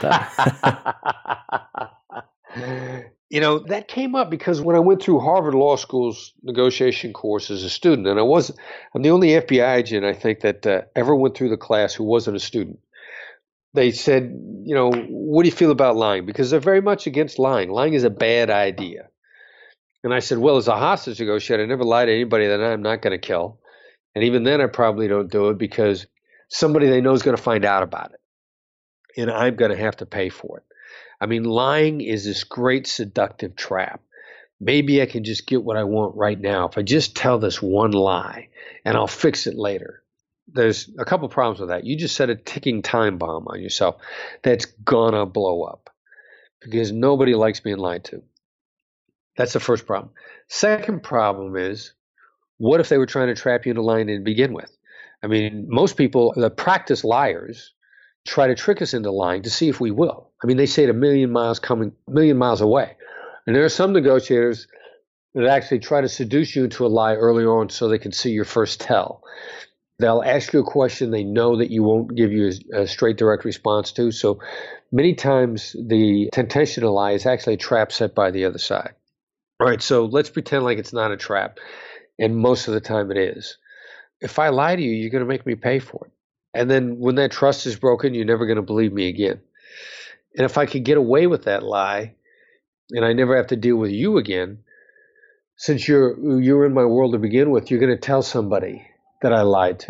that. You know, that came up because when I went through Harvard Law School's negotiation course as a student, and I was, I'm the only F B I agent, I think, that uh, ever went through the class who wasn't a student. They said, you know, what do you feel about lying? Because they're very much against lying. Lying is a bad idea. And I said, well, as a hostage negotiator, I never lie to anybody that I'm not going to kill. And even then, I probably don't do it because somebody they know is going to find out about it. And I'm going to have to pay for it. I mean, lying is this great seductive trap. Maybe I can just get what I want right now if I just tell this one lie, and I'll fix it later. There's a couple problems with that. You just set a ticking time bomb on yourself that's going to blow up because nobody likes being lied to. That's the first problem. Second problem is, what if they were trying to trap you into lying to begin with? I mean, most people, the practice liars, try to trick us into lying to see if we will. I mean, they say it a million miles coming, a million miles away. And there are some negotiators that actually try to seduce you into a lie early on so they can see your first tell. They'll ask you a question they know that you won't give you a, a straight, direct response to. So many times the temptation to lie is actually a trap set by the other side. All right, so let's pretend like it's not a trap. And most of the time it is. If I lie to you, you're going to make me pay for it. And then when that trust is broken, you're never going to believe me again. And if I could get away with that lie and I never have to deal with you again, since you're you're in my world to begin with, you're going to tell somebody that I lied to you.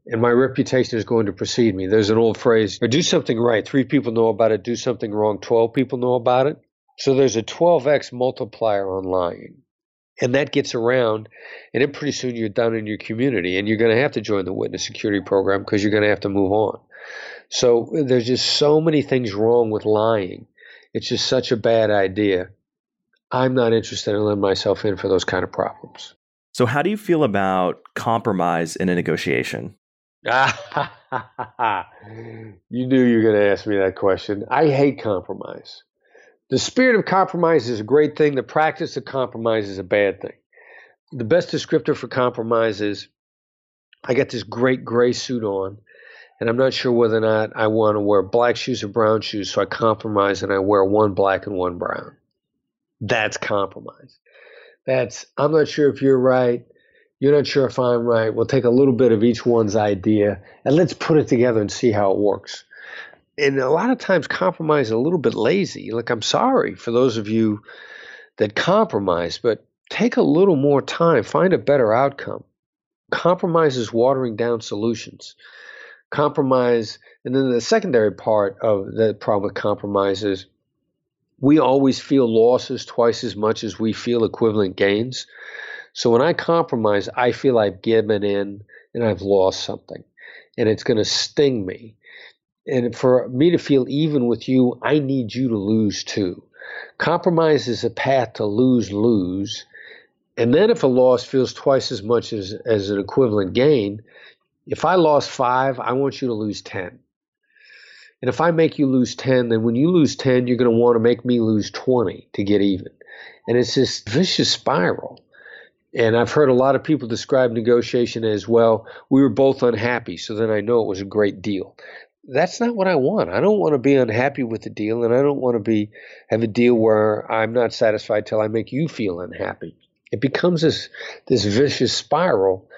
and my reputation is going to precede me. There's an old phrase, do something right, three people know about it, do something wrong, twelve people know about it. So there's a twelve x multiplier on lying. And that gets around, and then pretty soon you're done in your community, and you're going to have to join the witness security program because you're going to have to move on. So there's just so many things wrong with lying. It's just such a bad idea. I'm not interested in letting myself in for those kind of problems. So how do you feel about compromise in a negotiation? You knew you were going to ask me that question. I hate compromise. The spirit of compromise is a great thing. The practice of compromise is a bad thing. The best descriptor for compromise is I got this great gray suit on, and I'm not sure whether or not I want to wear black shoes or brown shoes, so I compromise and I wear one black and one brown. That's compromise. That's, I'm not sure if you're right. You're not sure if I'm right. We'll take a little bit of each one's idea, and let's put it together and see how it works. And a lot of times compromise is a little bit lazy. Like, I'm sorry for those of you that compromise, but take a little more time. Find a better outcome. Compromise is watering down solutions. Compromise, and then the secondary part of the problem with compromise is we always feel losses twice as much as we feel equivalent gains. So when I compromise, I feel I've given in and I've lost something, and it's going to sting me. And for me to feel even with you, I need you to lose too. Compromise is a path to lose-lose. And then if a loss feels twice as much as, as an equivalent gain, if I lost five, I want you to lose ten. And if I make you lose ten, then when you lose ten, you're going to want to make me lose twenty to get even. And it's this vicious spiral. And I've heard a lot of people describe negotiation as, well, we were both unhappy, so then I know it was a great deal. That's not what I want. I don't want to be unhappy with the deal, and I don't want to be have a deal where I'm not satisfied till I make you feel unhappy. It becomes this this vicious spiral,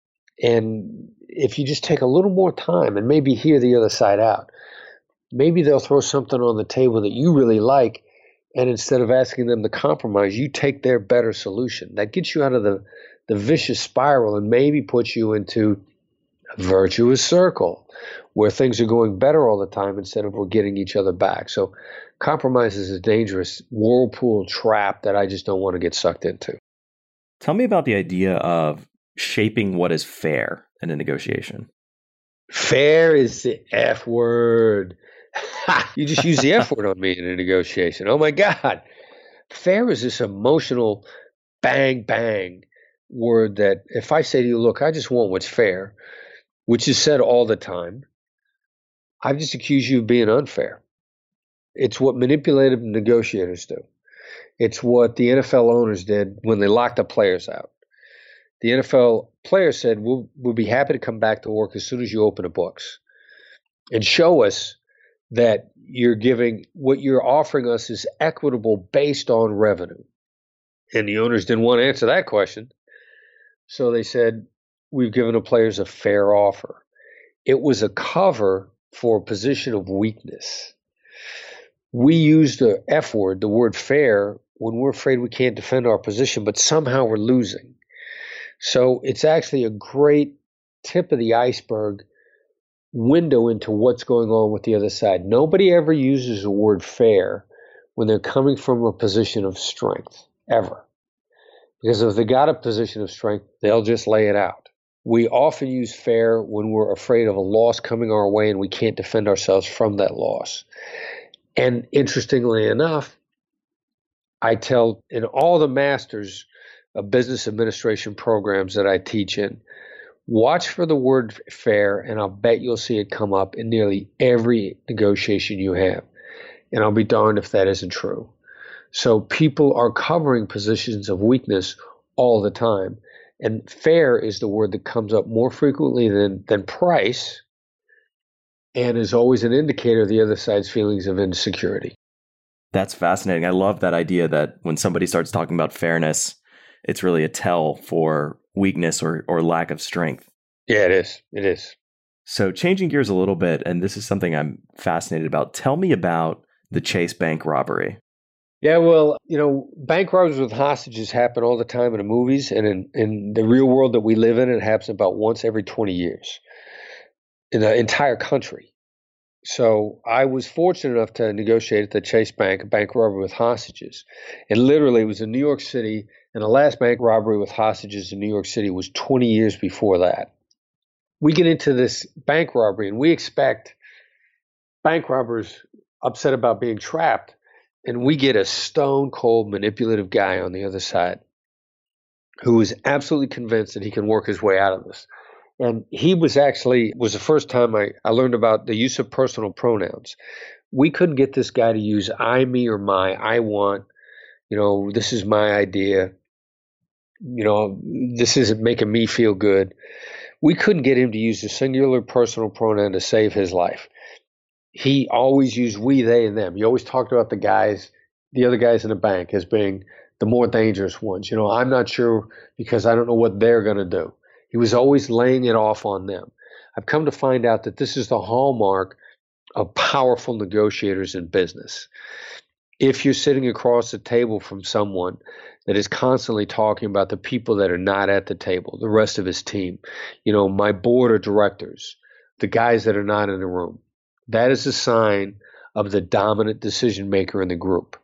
and if you just take a little more time and maybe hear the other side out, maybe they'll throw something on the table that you really like, and instead of asking them to compromise, you take their better solution. That gets you out of the, the vicious spiral and maybe puts you into a virtuous circle where things are going better all the time instead of we're getting each other back. So compromise is a dangerous whirlpool trap that I just don't want to get sucked into. Tell me about the idea of shaping what is fair in a negotiation. Fair is the F word. You just use the F word on me in a negotiation. Oh my God. Fair is this emotional bang, bang word that if I say to you, look, I just want what's fair, which is said all the time, I've just accused you of being unfair. It's what manipulative negotiators do. It's what the N F L owners did when they locked the players out. The N F L players said, we'll, we'll be happy to come back to work as soon as you open the books and show us that you're giving, what you're offering us is equitable based on revenue. And the owners didn't want to answer that question. So they said, we've given the players a fair offer. It was a cover for a position of weakness. We use the F word, the word fair, when we're afraid we can't defend our position, but somehow we're losing. So it's actually a great tip of the iceberg window into what's going on with the other side. Nobody ever uses the word fair when they're coming from a position of strength, ever. Because if they got a position of strength, they'll just lay it out. We often use fair when we're afraid of a loss coming our way and we can't defend ourselves from that loss. And interestingly enough, I tell in all the masters of business administration programs that I teach in, watch for the word fair, and I'll bet you'll see it come up in nearly every negotiation you have. And I'll be darned if that isn't true. So people are covering positions of weakness all the time. And fair is the word that comes up more frequently than, than price, and is always an indicator of the other side's feelings of insecurity. That's fascinating. I love that idea that when somebody starts talking about fairness, it's really a tell for weakness or, or lack of strength. Yeah, it is. It is. So changing gears a little bit, and this is something I'm fascinated about. Tell me about the Chase Bank robbery. Yeah, well, you know, bank robberies with hostages happen all the time in the movies, and in, in the real world that we live in, it happens about once every twenty years. in the entire country. So I was fortunate enough to negotiate at the Chase Bank, a bank robbery with hostages. And literally it was in New York City, and the last bank robbery with hostages in New York City was twenty years before that. We get into this bank robbery, and we expect bank robbers upset about being trapped, and we get a stone-cold manipulative guy on the other side who is absolutely convinced that he can work his way out of this. And he was actually, was the first time I, I learned about the use of personal pronouns. We couldn't get this guy to use I, me, or my, I want, you know, this is my idea, you know, this isn't making me feel good. We couldn't get him to use a singular personal pronoun to save his life. He always used we, they, and them. He always talked about the guys, the other guys in the bank as being the more dangerous ones. You know, I'm not sure because I don't know what they're going to do. He was always laying it off on them. I've come to find out that this is the hallmark of powerful negotiators in business. If you're sitting across the table from someone that is constantly talking about the people that are not at the table, the rest of his team, you know, my board of directors, the guys that are not in the room, that is a sign of the dominant decision maker in the group.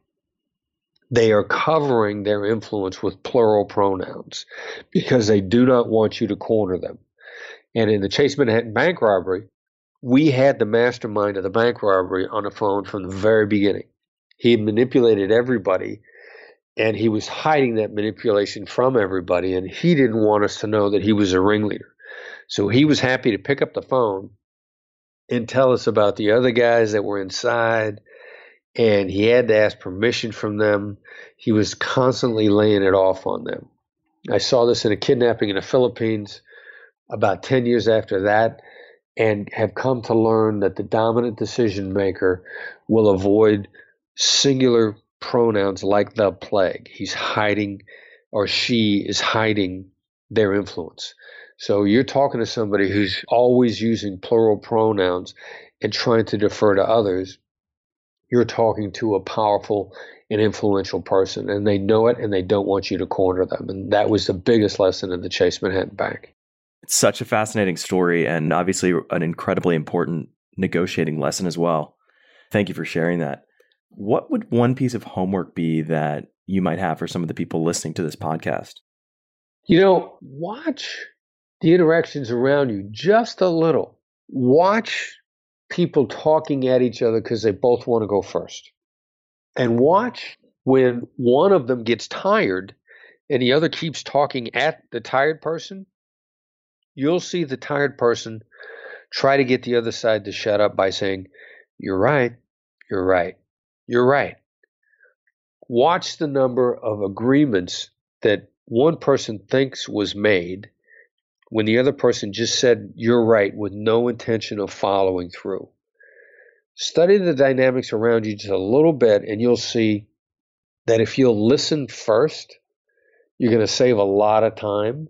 They are covering their influence with plural pronouns because they do not want you to corner them. And in the Chase Manhattan bank robbery, we had the mastermind of the bank robbery on the phone from the very beginning. He manipulated everybody, and he was hiding that manipulation from everybody, and he didn't want us to know that he was a ringleader. So he was happy to pick up the phone and tell us about the other guys that were inside, and he had to ask permission from them. He was constantly laying it off on them. I saw this in a kidnapping in the Philippines about ten years after that, and have come to learn that the dominant decision maker will avoid singular pronouns like the plague. He's hiding, or she is hiding their influence. So you're talking to somebody who's always using plural pronouns and trying to defer to others. You're talking to a powerful and influential person, and they know it, and they don't want you to corner them. And that was the biggest lesson in the Chase Manhattan Bank. It's such a fascinating story, and obviously an incredibly important negotiating lesson as well. Thank you for sharing that. What would one piece of homework be that you might have for some of the people listening to this podcast? You know, watch the interactions around you just a little. Watch people talking at each other because they both want to go first. And watch when one of them gets tired and the other keeps talking at the tired person. You'll see the tired person try to get the other side to shut up by saying, "You're right, you're right, you're right." Watch the number of agreements that one person thinks was made when the other person just said, "You're right," with no intention of following through. Study the dynamics around you just a little bit, and you'll see that if you'll listen first, you're going to save a lot of time.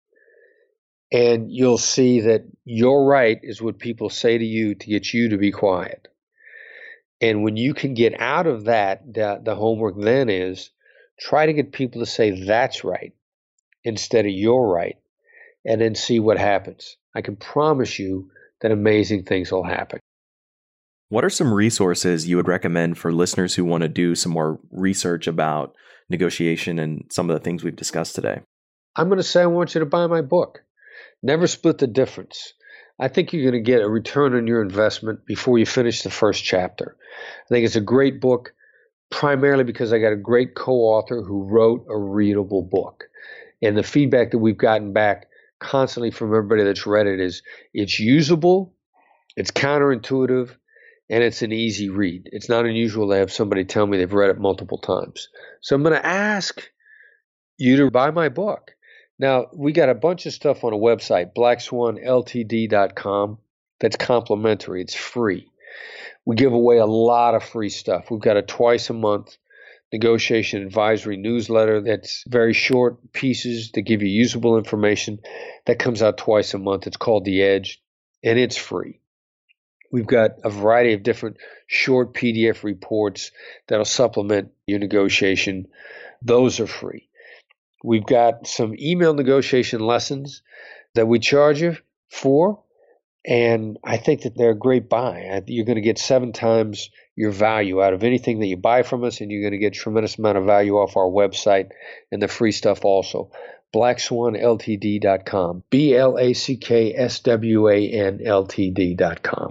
And you'll see that "you're right" is what people say to you to get you to be quiet. And when you can get out of that, the, the homework then is try to get people to say "that's right" instead of "you're right," and then see what happens. I can promise you that amazing things will happen. What are some resources you would recommend for listeners who want to do some more research about negotiation and some of the things we've discussed today? I'm going to say I want you to buy my book, Never Split the Difference. I think you're going to get a return on your investment before you finish the first chapter. I think it's a great book, primarily because I got a great co-author who wrote a readable book. And the feedback that we've gotten back constantly from everybody that's read it is it's usable, it's counterintuitive, and it's an easy read. It's not unusual to have somebody tell me they've read it multiple times. So I'm going to ask you to buy my book. Now, we got a bunch of stuff on a website, black swan l t d dot com, that's complimentary. It's free. We give away a lot of free stuff. We've got a twice a month negotiation advisory newsletter that's very short pieces that give you usable information. That comes out twice a month. It's called The Edge, and it's free. We've got a variety of different short P D F reports that'll supplement your negotiation. Those are free. We've got some email negotiation lessons that we charge you for, And I think that they're a great buy. You're going to get seven times your value out of anything that you buy from us, and you're going to get a tremendous amount of value off our website and the free stuff also. black swan l t d dot com. B L A C K S W A N L T D dot com.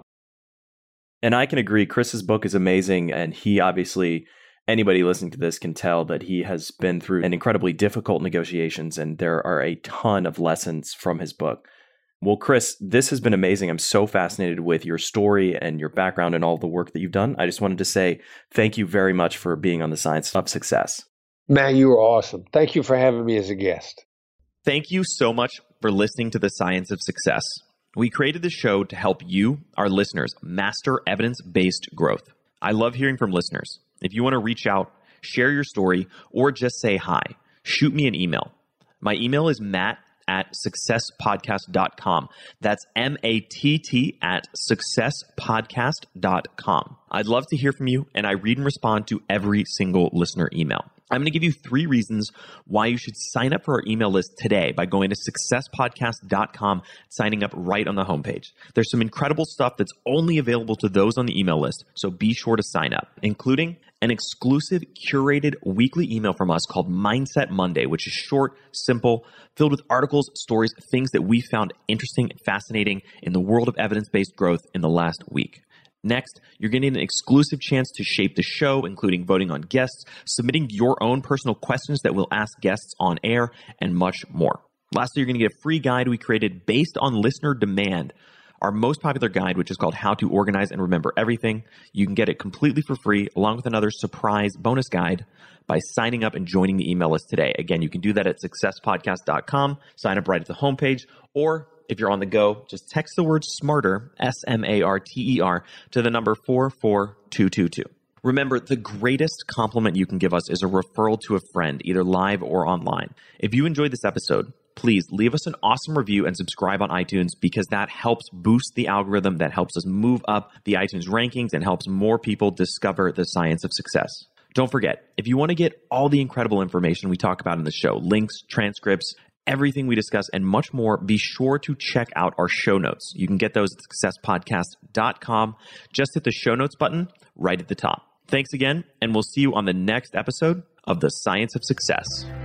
And I can agree, Chris's book is amazing, and he obviously, anybody listening to this can tell that he has been through an incredibly difficult negotiations, and there are a ton of lessons from his book. Well, Chris, this has been amazing. I'm so fascinated with your story and your background and all the work that you've done. I just wanted to say thank you very much for being on the Science of Success. Matt, you were awesome. Thank you for having me as a guest. Thank you so much for listening to the Science of Success. We created this show to help you, our listeners, master evidence-based growth. I love hearing from listeners. If you want to reach out, share your story, or just say hi, shoot me an email. My email is matt at success podcast dot com. That's M A T T at success podcast dot com. I'd love to hear from you, and I read and respond to every single listener email. I'm going to give you three reasons why you should sign up for our email list today by going to success podcast dot com, signing up right on the homepage. There's some incredible stuff that's only available to those on the email list, so be sure to sign up, including an exclusive curated weekly email from us called Mindset Monday, which is short, simple, filled with articles, stories, things that we found interesting and fascinating in the world of evidence-based growth in the last week. Next, you're getting an exclusive chance to shape the show, including voting on guests, submitting your own personal questions that we'll ask guests on air, and much more. Lastly, you're going to get a free guide we created based on listener demand, our most popular guide, which is called How to Organize and Remember Everything. You can get it completely for free, along with another surprise bonus guide by signing up and joining the email list today. Again, you can do that at success podcast dot com, sign up right at the homepage, or if you're on the go, just text the word SMARTER, S M A R T E R, to the number four four two two two. Remember, the greatest compliment you can give us is a referral to a friend, either live or online. If you enjoyed this episode, please leave us an awesome review and subscribe on iTunes, because that helps boost the algorithm, that helps us move up the iTunes rankings and helps more people discover the science of success. Don't forget, if you want to get all the incredible information we talk about in the show, links, transcripts, everything we discuss, and much more, be sure to check out our show notes. You can get those at success podcast dot com. Just hit the show notes button right at the top. Thanks again, and we'll see you on the next episode of The Science of Success.